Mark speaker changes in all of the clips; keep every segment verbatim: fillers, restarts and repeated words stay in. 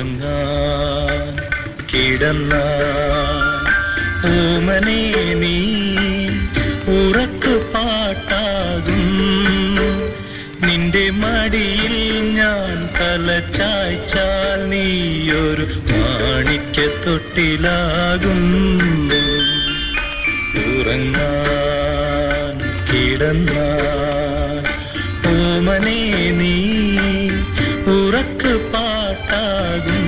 Speaker 1: ഉറങ്ങാൻ കിടന്നാൽ ഓമനേ നീ ഉറക്കു പാട്ടാകും. നിന്റെ മടിയിൽ ഞാൻ തല ചായ്ച്ചാൽ നീയൊരു മാണിക്യത്തൊട്ടിലാകും. ഉറങ്ങാൻ കിടന്നാൽ ഓമനേ നീ ഉറക്കു പാട്ടാകും.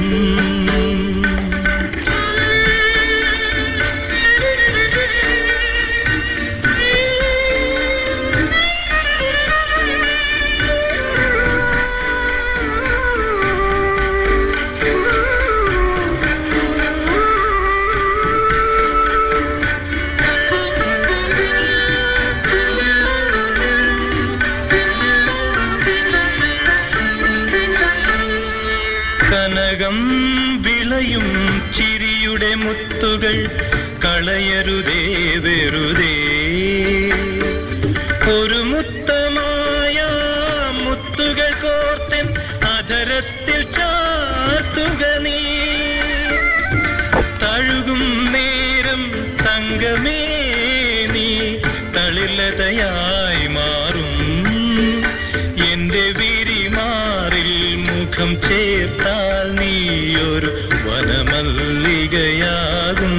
Speaker 1: കനകം വിളയും ചിരിയുടെ മുത്തുകൾ കളയരുതേ വെറുതേ. ഒരു മുത്തമായ മുത്തുകൾ കോർത്തൻ അധരത്തിൽ ചാർത്തുക നീ. തഴുകും നേരം തങ്കമേ നീ തളിലതയായി മാറും. എന്റെ വിരിമാറിൽ മുഖം ചേർത്താൽ നീയൊരു വനമല്ലികയാകും.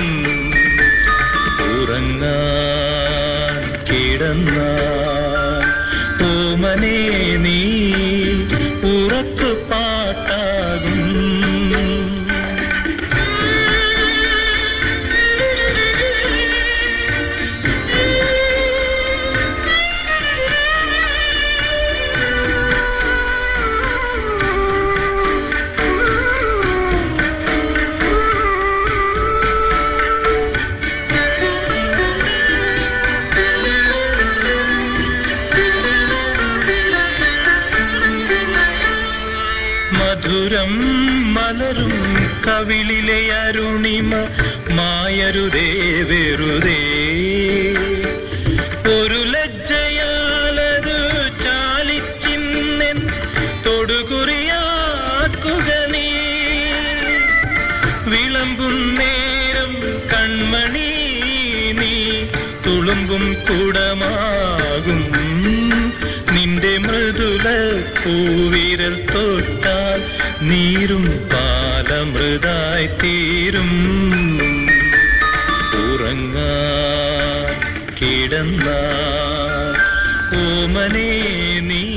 Speaker 1: ഉറങ്ങാൻ കിടന്നാൽ ഓമനേ നീ ഉറക്കു പാട്ടാകും. മധുരം മലരും കവിളിലെ അരുണിമ മായരുതേ വെറുതേ. ഒരു ലജ്ജയാലതു ചാലിച്ചിന്നെൻ തൊടുകുറിയാക്കുക നീ. വിളമ്പും നേരം കൺമണി നീ തുളുമ്പും കുടമാകും. നിന്റെ മൃദുല പൂവിരൽ തൊട്ടാൽ നീരും പാലമൃതായി തീരും. ഉറങ്ങാൻ കിടന്നാൽ ഓമനേ നീ